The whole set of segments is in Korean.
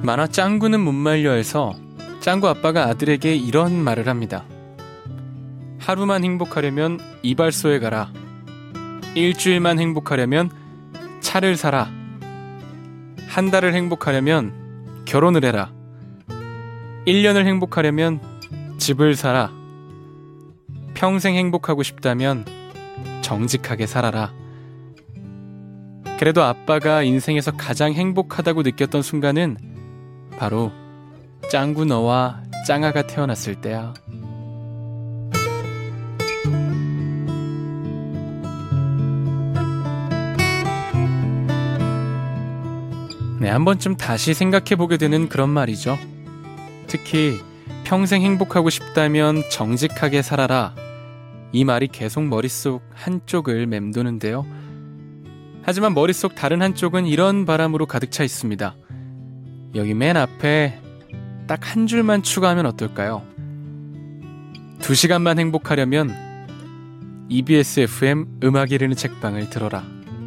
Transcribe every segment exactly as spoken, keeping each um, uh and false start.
만화 짱구는 못 말려에서 짱구 아빠가 아들에게 이런 말을 합니다. 하루만 행복하려면 이발소에 가라. 일주일만 행복하려면 차를 사라. 한 달을 행복하려면 결혼을 해라. 일 년을 행복하려면 집을 사라. 평생 행복하고 싶다면 정직하게 살아라. 그래도 아빠가 인생에서 가장 행복하다고 느꼈던 순간은 바로 짱구 너와 짱아가 태어났을 때야. 네, 한 번쯤 다시 생각해보게 되는 그런 말이죠. 특히 평생 행복하고 싶다면 정직하게 살아라. 이 말이 계속 머릿속 한쪽을 맴도는데요. 하지만 머릿속 다른 한쪽은 이런 바람으로 가득 차 있습니다. 여기 맨 앞에 딱 한 줄만 추가하면 어떨까요? 두 시간만 행복하려면 이비에스 에프엠 음악 이르는 책방을 들어라.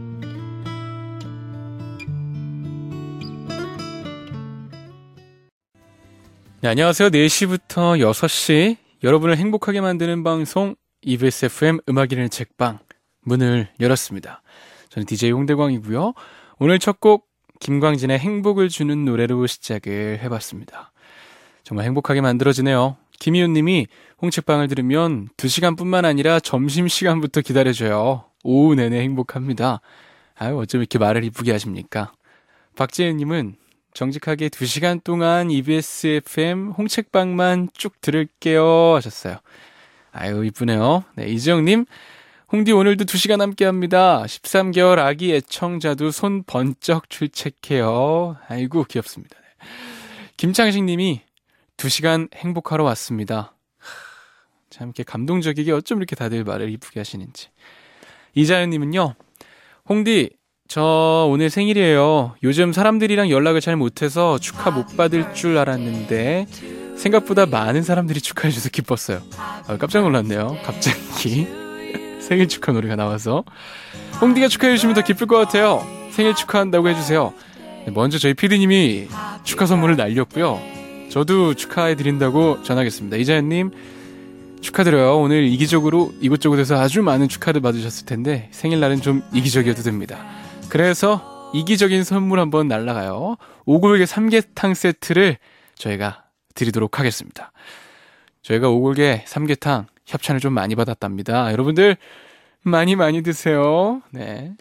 네, 안녕하세요. 네 시부터 여섯 시 여러분을 행복하게 만드는 방송 이비에스 에프엠 음악 이르는 책방 문을 열었습니다. 저는 디제이 홍대광이고요. 오늘 첫 곡 김광진의 행복을 주는 노래로 시작을 해봤습니다. 정말 행복하게 만들어지네요. 김희훈 님이 홍책방을 들으면 두 시간뿐만 아니라 점심시간부터 기다려줘요. 오후 내내 행복합니다. 아유, 어쩜 이렇게 말을 이쁘게 하십니까? 박재현 님은 정직하게 두 시간 동안 이비에스 에프엠 홍책방만 쭉 들을게요 하셨어요. 아유, 이쁘네요. 네, 이지영님, 홍디 오늘도 두 시간 함께합니다. 십삼 개월 아기 애청자도 손 번쩍 출첵해요. 아이고, 귀엽습니다. 네. 김창식님이 두 시간 행복하러 왔습니다. 참 이렇게 감동적이게 어쩜 이렇게 다들 말을 이쁘게 하시는지. 이자연님은요, 홍디 저 오늘 생일이에요. 요즘 사람들이랑 연락을 잘 못해서 축하 못 받을 줄 알았는데 생각보다 많은 사람들이 축하해줘서 기뻤어요. 아, 깜짝 놀랐네요. 갑자기 생일 축하 노래가 나와서. 홍디가 축하해주시면 더 기쁠 것 같아요. 생일 축하한다고 해주세요. 먼저 저희 피디님이 축하 선물을 날렸고요. 저도 축하해드린다고 전하겠습니다. 이자연님 축하드려요. 오늘 이기적으로 이곳저곳에서 아주 많은 축하를 받으셨을 텐데 생일날은 좀 이기적이어도 됩니다. 그래서 이기적인 선물 한번 날라가요. 오골계 삼계탕 세트를 저희가 드리도록 하겠습니다. 저희가 오골계 삼계탕 협찬을 좀 많이 받았답니다. 여러분들 많이 많이 드세요. 네.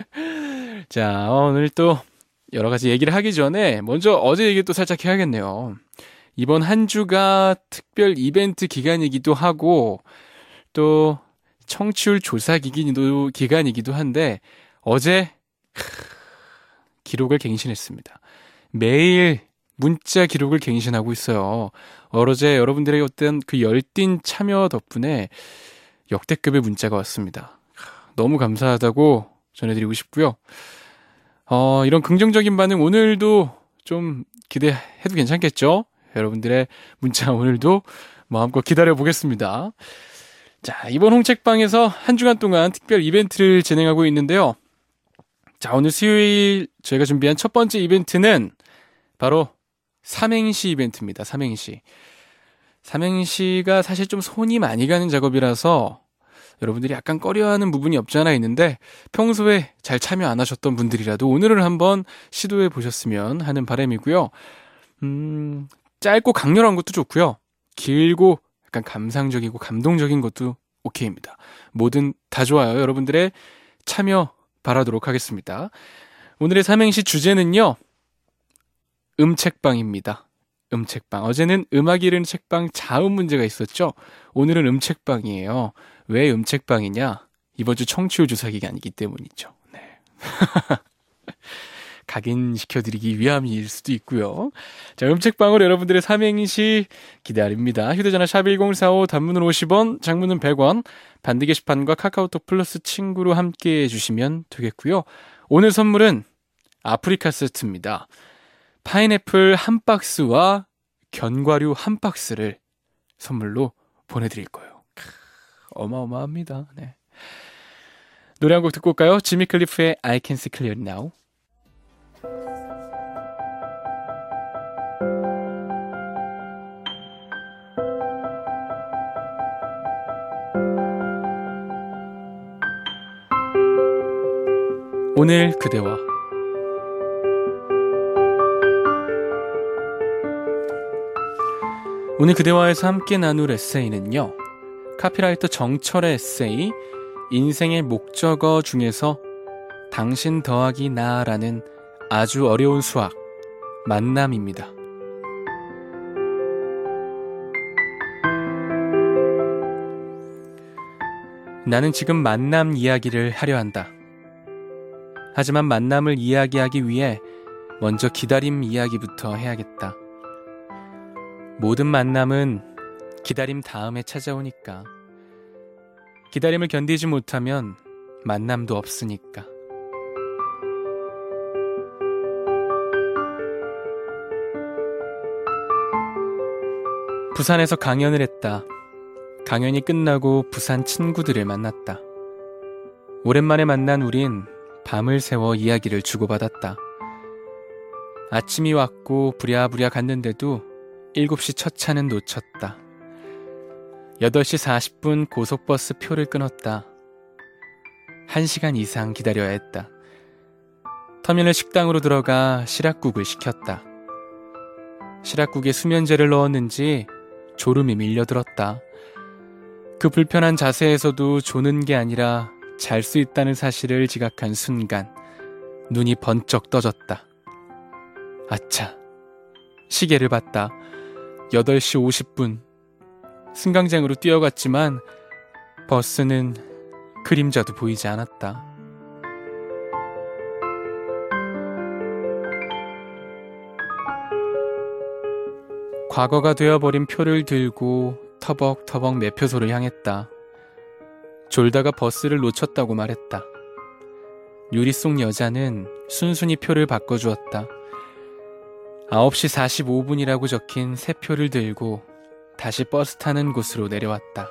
자, 오늘 또 여러 가지 얘기를 하기 전에 먼저 어제 얘기 또 살짝 해야겠네요. 이번 한 주가 특별 이벤트 기간이기도 하고 또 청취율 조사 기간이기도, 기간이기도 한데 어제 기록을 갱신했습니다. 매일 문자 기록을 갱신하고 있어요. 어제 여러분들의 어떤 그 열띤 참여 덕분에 역대급의 문자가 왔습니다. 너무 감사하다고 전해드리고 싶고요. 어, 이런 긍정적인 반응 오늘도 좀 기대해도 괜찮겠죠? 여러분들의 문자 오늘도 마음껏 기다려보겠습니다. 자, 이번 홍책방에서 한 주간 동안 특별 이벤트를 진행하고 있는데요. 자, 오늘 수요일 저희가 준비한 첫 번째 이벤트는 바로 삼행시 이벤트입니다. 삼행시. 삼행시가 사실 좀 손이 많이 가는 작업이라서 여러분들이 약간 꺼려하는 부분이 없지 않아 있는데 평소에 잘 참여 안 하셨던 분들이라도 오늘은 한번 시도해 보셨으면 하는 바람이고요. 음, 짧고 강렬한 것도 좋고요. 길고 약간 감상적이고 감동적인 것도 오케이입니다. 뭐든 다 좋아요. 여러분들의 참여 바라도록 하겠습니다. 오늘의 삼행시 주제는요. 음책방입니다. 음책방. 어제는 음악 이르는 책방 자음 문제가 있었죠. 오늘은 음책방이에요. 왜 음책방이냐? 이번 주 청취율 조사 기간이기 때문이죠. 네. 각인시켜드리기 위함일 수도 있고요. 자, 음책방으로 여러분들의 삼행시 기다립니다. 휴대전화 샵 일공사오, 단문은 오십 원, 장문은 백 원, 반디 게시판과 카카오톡 플러스 친구로 함께 해주시면 되겠고요. 오늘 선물은 아프리카 세트입니다. 파인애플 한 박스와 견과류 한 박스를 선물로 보내드릴 거예요. 크, 어마어마합니다. 네. 노래 한 곡 듣고 올까요? 지미 클리프의 I Can See Clearly Now. 오늘 그대와 오늘 그대와에서 함께 나눌 에세이는요, 카피라이터 정철의 에세이 인생의 목적어 중에서 당신 더하기 나라는 아주 어려운 수학, 만남입니다. 나는 지금 만남 이야기를 하려 한다. 하지만 만남을 이야기하기 위해 먼저 기다림 이야기부터 해야겠다. 모든 만남은 기다림 다음에 찾아오니까. 기다림을 견디지 못하면 만남도 없으니까. 부산에서 강연을 했다. 강연이 끝나고 부산 친구들을 만났다. 오랜만에 만난 우린 밤을 새워 이야기를 주고받았다. 아침이 왔고 부랴부랴 갔는데도 일곱 시 첫 차는 놓쳤다. 여덟 시 사십 분 고속버스 표를 끊었다. 한 시간 이상 기다려야 했다. 터미널 식당으로 들어가 시락국을 시켰다. 시락국에 수면제를 넣었는지 졸음이 밀려들었다. 그 불편한 자세에서도 조는 게 아니라 잘 수 있다는 사실을 지각한 순간 눈이 번쩍 떠졌다. 아차, 시계를 봤다. 여덟 시 오십 분. 승강장으로 뛰어갔지만 버스는 그림자도 보이지 않았다. 과거가 되어버린 표를 들고 터벅터벅 매표소를 향했다. 졸다가 버스를 놓쳤다고 말했다. 유리 속 여자는 순순히 표를 바꿔주었다. 아홉 시 사십오 분이라고 적힌 새 표를 들고 다시 버스 타는 곳으로 내려왔다.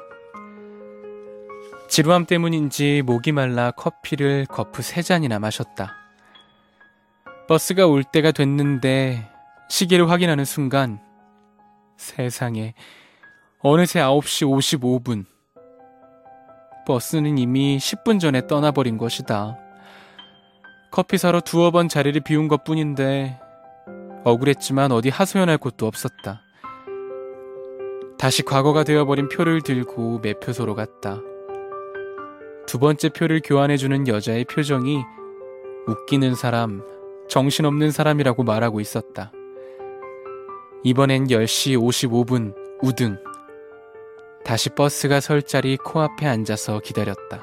지루함 때문인지 목이 말라 커피를 거프 세 잔이나 마셨다. 버스가 올 때가 됐는데 시계를 확인하는 순간 세상에, 어느새 아홉 시 오십오 분. 버스는 이미 십 분 전에 떠나버린 것이다. 커피 사러 두어 번 자리를 비운 것뿐인데 억울했지만 어디 하소연할 곳도 없었다. 다시 과거가 되어버린 표를 들고 매표소로 갔다. 두 번째 표를 교환해주는 여자의 표정이 웃기는 사람, 정신없는 사람이라고 말하고 있었다. 이번엔 열 시 오십오 분 우등. 다시 버스가 설 자리 코앞에 앉아서 기다렸다.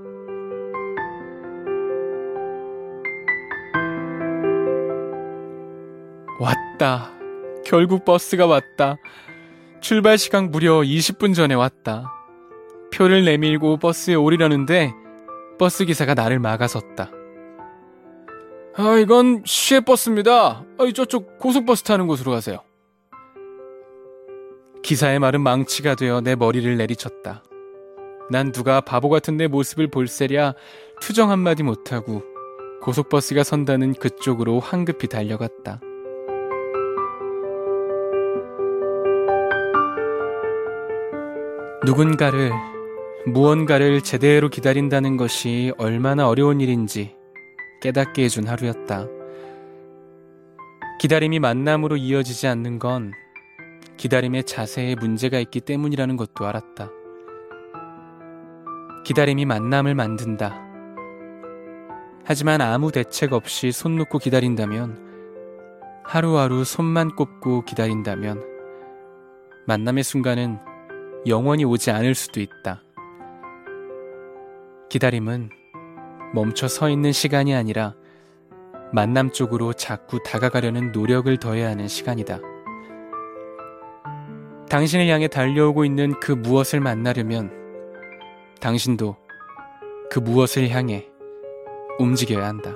왔다. 결국 버스가 왔다. 출발 시간 무려 이십 분 전에 왔다. 표를 내밀고 버스에 오르려는데 버스 기사가 나를 막아섰다. 아, 이건 시외버스입니다. 아, 저쪽 고속버스 타는 곳으로 가세요. 기사의 말은 망치가 되어 내 머리를 내리쳤다. 난 누가 바보 같은 내 모습을 볼세랴 투정 한마디 못하고 고속버스가 선다는 그쪽으로 황급히 달려갔다. 누군가를, 무언가를 제대로 기다린다는 것이 얼마나 어려운 일인지 깨닫게 해준 하루였다. 기다림이 만남으로 이어지지 않는 건 기다림의 자세에 문제가 있기 때문이라는 것도 알았다. 기다림이 만남을 만든다. 하지만 아무 대책 없이 손 놓고 기다린다면, 하루하루 손만 꼽고 기다린다면 만남의 순간은 영원히 오지 않을 수도 있다. 기다림은 멈춰 서 있는 시간이 아니라 만남 쪽으로 자꾸 다가가려는 노력을 더해야 하는 시간이다. 당신을 향해 달려오고 있는 그 무엇을 만나려면 당신도 그 무엇을 향해 움직여야 한다.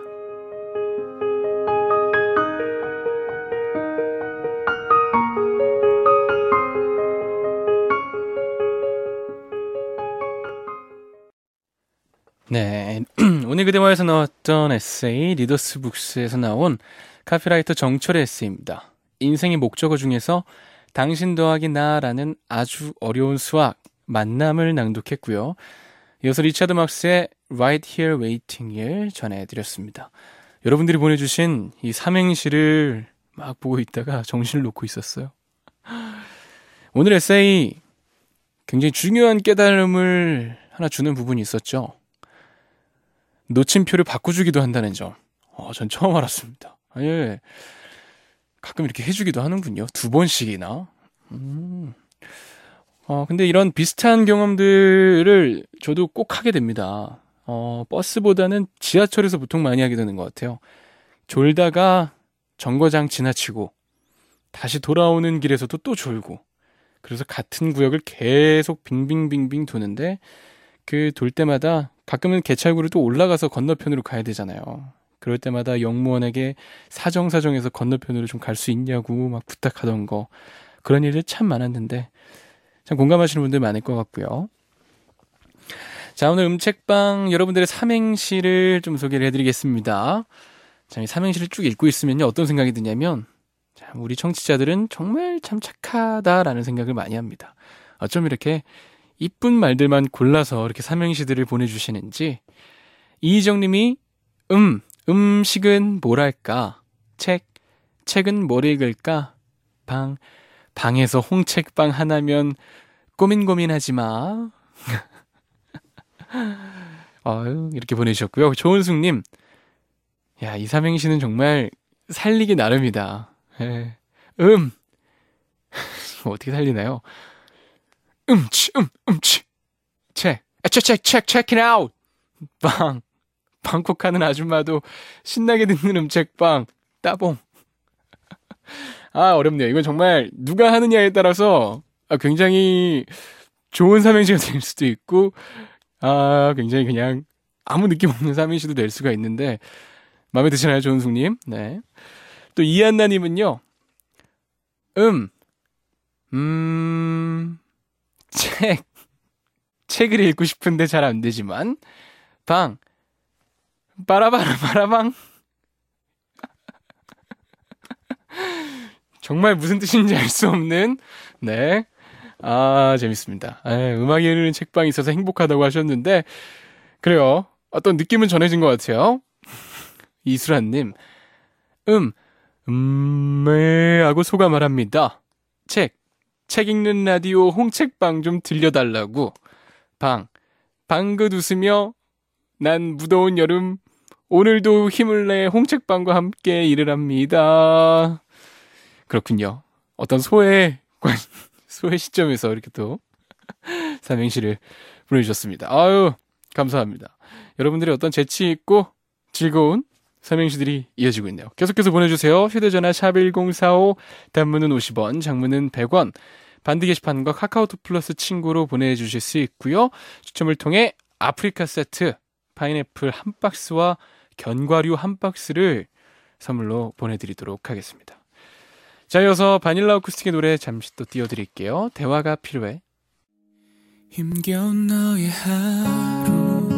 네, 오늘 그대와에서 나왔던 에세이 리더스 북스에서 나온 카피라이터 정철의 에세이입니다. 인생의 목적어 중에서 당신 더하기 나라는 아주 어려운 수학, 만남을 낭독했고요. 이어서 리차드 막스의 Right Here Waiting을 전해드렸습니다. 여러분들이 보내주신 이 삼행시를 막 보고 있다가 정신을 놓고 있었어요. 오늘 에세이 굉장히 중요한 깨달음을 하나 주는 부분이 있었죠. 놓친표를 바꿔주기도 한다는 점. 어, 전 처음 알았습니다. 예. 가끔 이렇게 해주기도 하는군요. 두 번씩이나. 음. 어, 근데 이런 비슷한 경험들을 저도 꼭 하게 됩니다. 어, 버스보다는 지하철에서 보통 많이 하게 되는 것 같아요. 졸다가 정거장 지나치고 다시 돌아오는 길에서도 또 졸고 그래서 같은 구역을 계속 빙빙빙빙 도는데 그 돌 때마다 가끔은 개찰구를 또 올라가서 건너편으로 가야 되잖아요. 그럴 때마다 영무원에게 사정사정해서 건너편으로 좀 갈 수 있냐고 막 부탁하던 거 그런 일들 참 많았는데 참 공감하시는 분들 많을 것 같고요. 자, 오늘 음책방 여러분들의 삼행시를 좀 소개를 해드리겠습니다. 자, 이 삼행시를 쭉 읽고 있으면요 어떤 생각이 드냐면 참 우리 청취자들은 정말 참 착하다라는 생각을 많이 합니다. 어쩜 이렇게 이쁜 말들만 골라서 이렇게 삼행시들을 보내주시는지. 이희정님이 음, 음식은 뭐랄까? 책, 책은 뭘 읽을까? 방, 방에서 홍책방 하나면 고민 고민하지 마. 아유, 이렇게 보내주셨고요. 조은숙님, 야, 이 삼행시는 정말 살리기 나름이다. 예. 음, 어떻게 살리나요? 음치, 음, 음치. 책, 아, 책, 책, 책, check it out. 방, 방콕 하는 아줌마도 신나게 듣는 음책방, 따봉. 아, 어렵네요. 이건 정말 누가 하느냐에 따라서 아, 굉장히 좋은 삼행시가 될 수도 있고, 아, 굉장히 그냥 아무 느낌 없는 삼행시도 될 수가 있는데, 마음에 드시나요, 조은숙님? 네. 또 이한나님은요, 음, 음, 책, 책을 읽고 싶은데 잘 안 되지만, 방, 빠라바라 바라방. 정말 무슨 뜻인지 알 수 없는, 네. 아, 재밌습니다. 에, 음악이 흐르는 책방이 있어서 행복하다고 하셨는데, 그래요. 어떤 느낌은 전해진 것 같아요. 이수란님, 음, 음메 하고 소감을 합니다. 책, 책 읽는 라디오 홍책방 좀 들려달라고. 방, 방긋 웃으며 난 무더운 여름 오늘도 힘을 내 홍책방과 함께 일을 합니다. 그렇군요. 어떤 소의 소의 시점에서 이렇게 또 삼행시를 보내주셨습니다. 아유, 감사합니다. 여러분들의 어떤 재치 있고 즐거운 삼행시들이 이어지고 있네요. 계속해서 보내주세요. 휴대전화 샵 일공사오, 단문은 오십 원, 장문은 백 원, 반드 게시판과 카카오톡 플러스 친구로 보내주실 수 있고요. 추첨을 통해 아프리카 세트, 파인애플 한 박스와 견과류 한 박스를 선물로 보내드리도록 하겠습니다. 자, 이어서 바닐라 어쿠스틱의 노래 잠시 또 띄워드릴게요. 대화가 필요해. 힘겨운 너의 하루,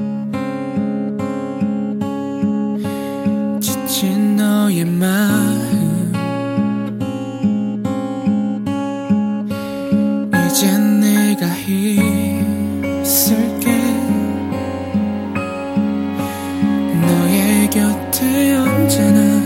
지친 너의 마음, 이젠 내가 있을게. 너의 곁에 언제나.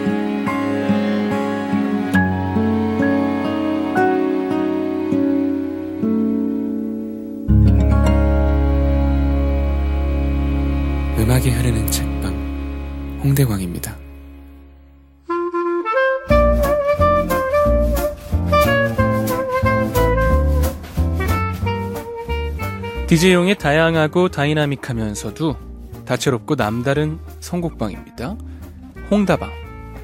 음악이 흐르는 책방, 홍대광입니다. 디제이용의 다양하고 다이나믹하면서도 다채롭고 남다른 선곡방입니다. 홍다방.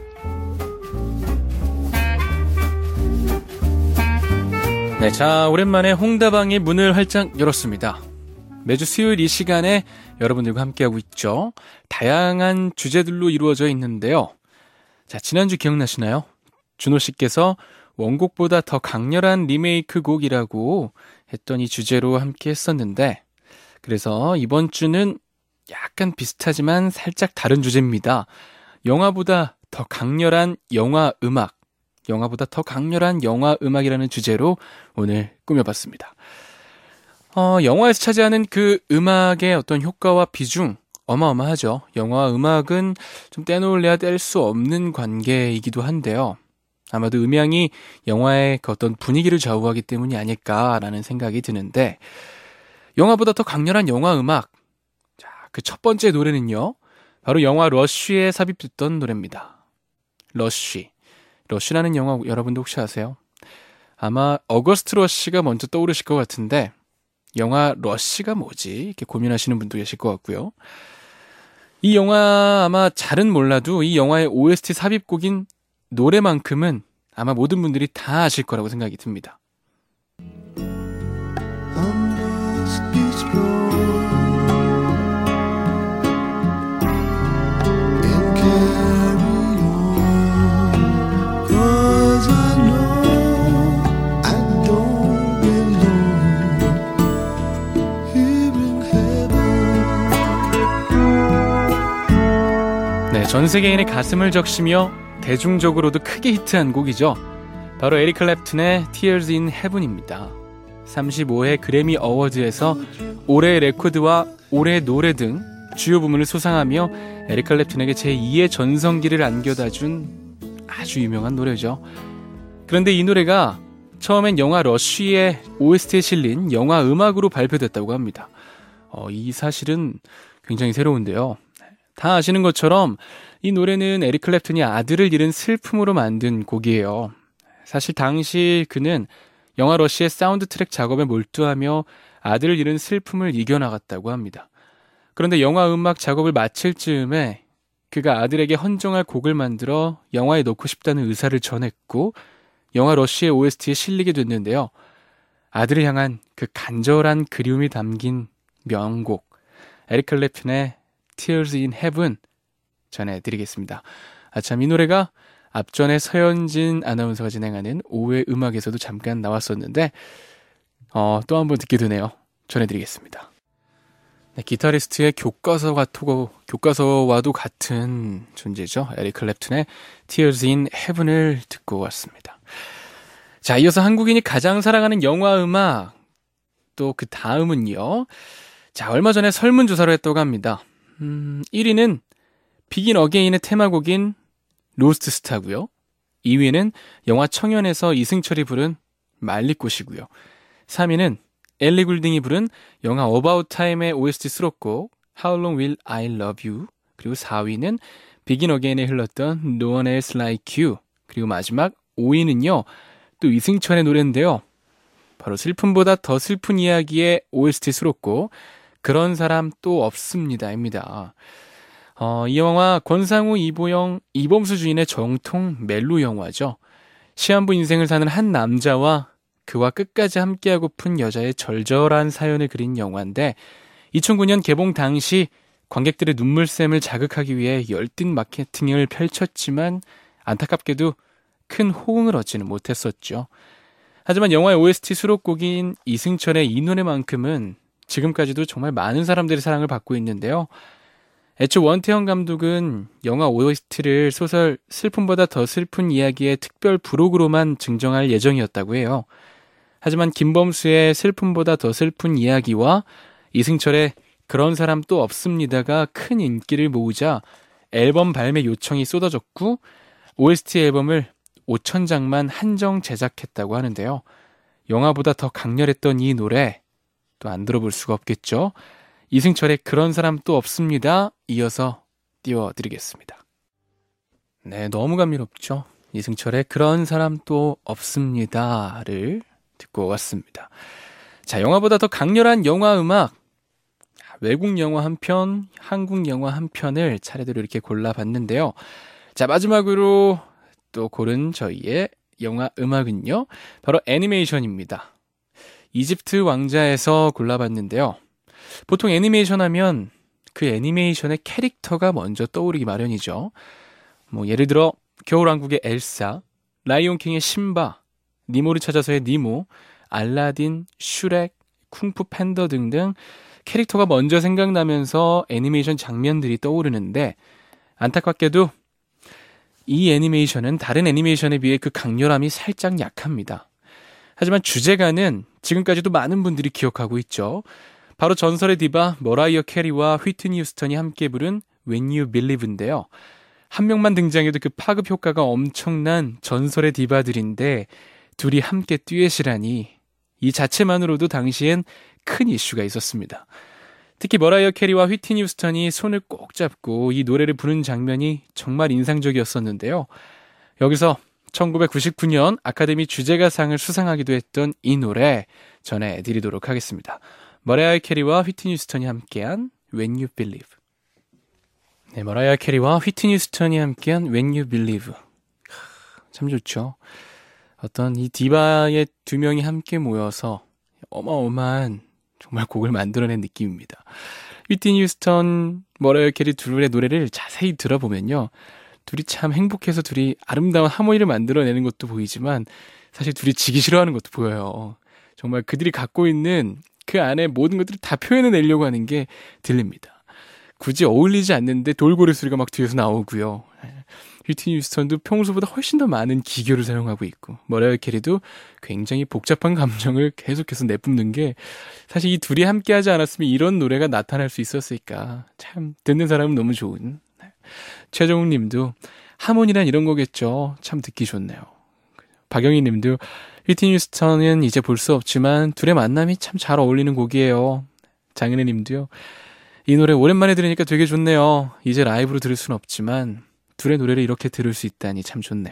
네, 자, 오랜만에 홍다방이 문을 활짝 열었습니다. 매주 수요일 이 시간에 여러분들과 함께하고 있죠. 다양한 주제들로 이루어져 있는데요. 자, 지난주 기억나시나요? 준호 씨께서 원곡보다 더 강렬한 리메이크 곡이라고 했던 이 주제로 함께 했었는데, 그래서 이번 주는 약간 비슷하지만 살짝 다른 주제입니다. 영화보다 더 강렬한 영화 음악, 영화보다 더 강렬한 영화 음악이라는 주제로 오늘 꾸며봤습니다. 어, 영화에서 차지하는 그 음악의 어떤 효과와 비중 어마어마하죠. 영화와 음악은 좀 떼놓을래야 뗄 수 없는 관계이기도 한데요. 아마도 음향이 영화의 그 어떤 분위기를 좌우하기 때문이 아닐까라는 생각이 드는데, 영화보다 더 강렬한 영화 음악. 자, 그 첫 번째 노래는요, 바로 영화 러쉬에 삽입됐던 노래입니다. 러쉬. 러쉬라는 영화 여러분도 혹시 아세요? 아마 어거스트 러쉬가 먼저 떠오르실 것 같은데, 영화 러쉬가 뭐지? 이렇게 고민하시는 분도 계실 것 같고요. 이 영화 아마 잘은 몰라도 이 영화의 오에스티 삽입곡인 노래만큼은 아마 모든 분들이 다 아실 거라고 생각이 듭니다. 네, 전 세계인의 가슴을 적시며 대중적으로도 크게 히트한 곡이죠. 바로 에릭 클랩튼의 Tears in Heaven입니다. 삼십오 회 그래미 어워드에서 올해의 레코드와 올해의 노래 등 주요 부문을 수상하며 에릭 클랩튼에게 제이의 전성기를 안겨다준 아주 유명한 노래죠. 그런데 이 노래가 처음엔 영화 러쉬의 오에스티에 실린 영화 음악으로 발표됐다고 합니다. 어, 이 사실은 굉장히 새로운데요. 다 아시는 것처럼 이 노래는 에릭 클랩튼이 아들을 잃은 슬픔으로 만든 곡이에요. 사실 당시 그는 영화 러쉬의 사운드 트랙 작업에 몰두하며 아들을 잃은 슬픔을 이겨나갔다고 합니다. 그런데 영화 음악 작업을 마칠 즈음에 그가 아들에게 헌정할 곡을 만들어 영화에 넣고 싶다는 의사를 전했고 영화 러쉬의 오에스티에 실리게 됐는데요. 아들을 향한 그 간절한 그리움이 담긴 명곡 에릭 클랩튼의 Tears in Heaven 전해드리겠습니다. 아, 참 이 노래가 앞전에 서현진 아나운서가 진행하는 오후의 음악에서도 잠깐 나왔었는데 어, 또 한 번 듣게 되네요. 전해드리겠습니다. 네, 기타리스트의 교과서와 토고, 교과서와도 같은 존재죠. 에릭 클랩튼의 Tears in Heaven을 듣고 왔습니다. 자, 이어서 한국인이 가장 사랑하는 영화 음악 또 그 다음은요. 자, 얼마 전에 설문조사를 했다고 합니다. 음, 일 위는 비긴 어게인의 테마곡인 로스트 스타고요. 이 위는 영화 청년에서 이승철이 부른 말리꽃이고요. 삼 위는 엘리 굴딩이 부른 영화 어바웃 타임의 오에스티 수록곡 How Long Will I Love You. 그리고 사 위는 비긴 어게인에 흘렀던 No One Else Like You. 그리고 마지막 오 위는요. 또 이승철의 노래인데요. 바로 슬픔보다 더 슬픈 이야기의 오에스티 수록곡 그런 사람 또 없습니다입니다. 어, 이 영화 권상우, 이보영, 이범수 주인의 정통 멜로 영화죠. 시한부 인생을 사는 한 남자와 그와 끝까지 함께하고픈 여자의 절절한 사연을 그린 영화인데 이천구 년 개봉 당시 관객들의 눈물샘을 자극하기 위해 열띤 마케팅을 펼쳤지만 안타깝게도 큰 호응을 얻지는 못했었죠. 하지만 영화의 오에스티 수록곡인 이승철의 이 노래만큼은 지금까지도 정말 많은 사람들의 사랑을 받고 있는데요. 애초 원태영 감독은 영화 오에스티를 소설 슬픔보다 더 슬픈 이야기의 특별 부록으로만 증정할 예정이었다고 해요. 하지만 김범수의 슬픔보다 더 슬픈 이야기와 이승철의 그런 사람 또 없습니다가 큰 인기를 모으자 앨범 발매 요청이 쏟아졌고 오에스티 앨범을 오천 장만 한정 제작했다고 하는데요. 영화보다 더 강렬했던 이 노래 또 안 들어볼 수가 없겠죠. 이승철의 그런 사람 또 없습니다. 이어서 띄워드리겠습니다. 네, 너무 감미롭죠. 이승철의 그런 사람 또 없습니다를 듣고 왔습니다. 자, 영화보다 더 강렬한 영화 음악, 외국 영화 한 편, 한국 영화 한 편을 차례대로 이렇게 골라봤는데요. 자, 마지막으로 또 고른 저희의 영화 음악은요, 바로 애니메이션입니다. 이집트 왕자에서 골라봤는데요. 보통 애니메이션 하면 그 애니메이션의 캐릭터가 먼저 떠오르기 마련이죠. 뭐 예를 들어 겨울왕국의 엘사, 라이온킹의 심바, 니모를 찾아서의 니모, 알라딘, 슈렉, 쿵푸 팬더 등등 캐릭터가 먼저 생각나면서 애니메이션 장면들이 떠오르는데 안타깝게도 이 애니메이션은 다른 애니메이션에 비해 그 강렬함이 살짝 약합니다. 하지만 주제가는 지금까지도 많은 분들이 기억하고 있죠. 바로 전설의 디바 머라이어 캐리와 휘트니 휴스턴이 함께 부른 When You Believe인데요. 한 명만 등장해도 그 파급 효과가 엄청난 전설의 디바들인데 둘이 함께 듀엣이라니 이 자체만으로도 당시엔 큰 이슈가 있었습니다. 특히 머라이어 캐리와 휘트니 휴스턴이 손을 꼭 잡고 이 노래를 부르는 장면이 정말 인상적이었었는데요. 여기서 천구백구십구 년 아카데미 주제가상을 수상하기도 했던 이 노래 전해드리도록 하겠습니다. 머라이어 캐리와 휘트니 휴스턴이 함께한 When You Believe. 네, 머라이어 캐리와 휘트니 휴스턴이 함께한 When You Believe. 참 좋죠. 어떤 이 디바의 두 명이 함께 모여서 어마어마한 정말 곡을 만들어낸 느낌입니다. 휘트니 휴스턴, 머라이어 캐리 둘의 노래를 자세히 들어보면요. 둘이 참 행복해서 둘이 아름다운 하모니를 만들어내는 것도 보이지만 사실 둘이 지기 싫어하는 것도 보여요. 정말 그들이 갖고 있는 그 안에 모든 것들을 다 표현해내려고 하는 게 들립니다. 굳이 어울리지 않는데 돌고래 소리가 막 뒤에서 나오고요. 휘트니 휴스턴도 평소보다 훨씬 더 많은 기교를 사용하고 있고 머라이어 캐리도 굉장히 복잡한 감정을 계속해서 내뿜는 게 사실 이 둘이 함께하지 않았으면 이런 노래가 나타날 수 있었을까. 참 듣는 사람은 너무 좋은. 최정욱 님도 하모니란 이런 거겠죠. 참 듣기 좋네요. 박영희 님도 휘트니 휴스턴은 이제 볼 수 없지만 둘의 만남이 참 잘 어울리는 곡이에요. 장은혜 님도요. 이 노래 오랜만에 들으니까 되게 좋네요. 이제 라이브로 들을 순 없지만 둘의 노래를 이렇게 들을 수 있다니 참 좋네요.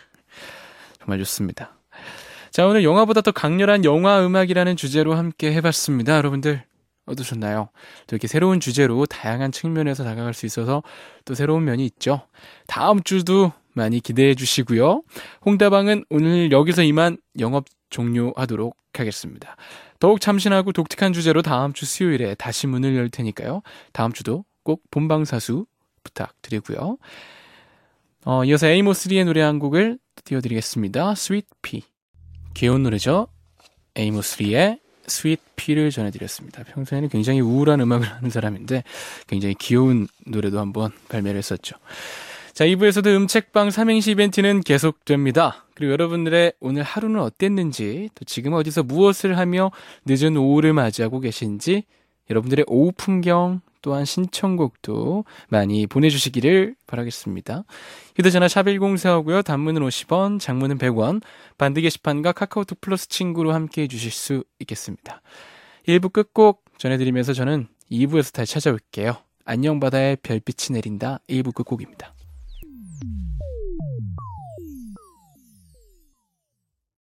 정말 좋습니다. 자, 오늘 영화보다 더 강렬한 영화 음악이라는 주제로 함께 해봤습니다. 여러분들 어떠셨나요? 또 이렇게 새로운 주제로 다양한 측면에서 다가갈 수 있어서 또 새로운 면이 있죠. 다음 주도 많이 기대해 주시고요. 홍다방은 오늘 여기서 이만 영업 종료하도록 하겠습니다. 더욱 참신하고 독특한 주제로 다음 주 수요일에 다시 문을 열 테니까요. 다음 주도 꼭 본방사수 부탁드리고요. 어, 이어서 에이모스리의 노래 한 곡을 띄워드리겠습니다. Sweet Pea. 귀여운 노래죠. 에이모스리의 Sweet Pea를 전해드렸습니다. 평소에는 굉장히 우울한 음악을 하는 사람인데 굉장히 귀여운 노래도 한번 발매를 했었죠. 자, 이 부에서도 음책방 삼행시 이벤트는 계속됩니다. 그리고 여러분들의 오늘 하루는 어땠는지, 또 지금 어디서 무엇을 하며 늦은 오후를 맞이하고 계신지, 여러분들의 오후 풍경 또한 신청곡도 많이 보내주시기를 바라겠습니다. 휴대전화 샵 일공사오고요. 단문은 오십 원, 장문은 백 원, 반드 게시판과 카카오톡 플러스 친구로 함께해 주실 수 있겠습니다. 일 부 끝곡 전해드리면서 저는 이 부에서 다시 찾아올게요. 안녕 바다에 별빛이 내린다 일 부 끝곡입니다.